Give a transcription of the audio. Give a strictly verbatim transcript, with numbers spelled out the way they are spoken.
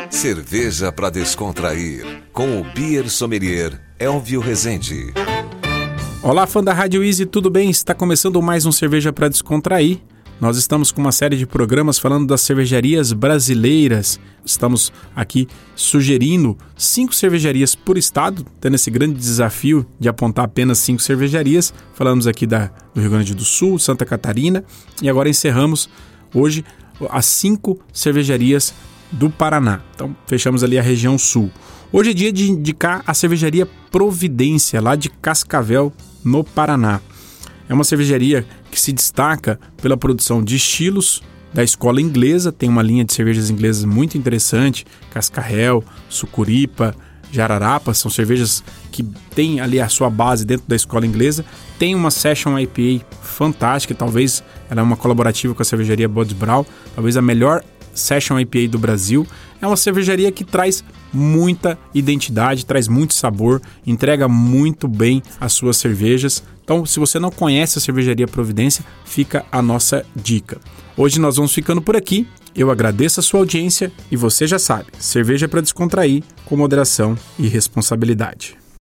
Cerveja para descontrair, com o Beer Sommelier Elvio Rezende. Olá, fã da Rádio Easy, tudo bem? Está começando mais um Cerveja para Descontrair. Nós estamos com uma série de programas falando das cervejarias brasileiras. Estamos aqui sugerindo cinco cervejarias por estado, tendo esse grande desafio de apontar apenas cinco cervejarias. Falamos aqui da, do Rio Grande do Sul, Santa Catarina, e agora encerramos hoje as cinco cervejarias do Paraná. Então, fechamos ali a região sul. Hoje é dia de indicar a cervejaria Providência, lá de Cascavel, no Paraná. É uma cervejaria que se destaca pela produção de estilos da escola inglesa, tem uma linha de cervejas inglesas muito interessante, Cascavel, Sucuripa, Jararapa, são cervejas que têm ali a sua base dentro da escola inglesa. Tem uma Session I P A fantástica, talvez ela é uma colaborativa com a cervejaria Bods Brau, talvez a melhor Session I P A do Brasil. É uma cervejaria que traz muita identidade, traz muito sabor, entrega muito bem as suas cervejas. Então, se você não conhece a cervejaria Providência, fica a nossa dica. Hoje nós vamos ficando por aqui. Eu agradeço a sua audiência e você já sabe, cerveja para descontrair com moderação e responsabilidade.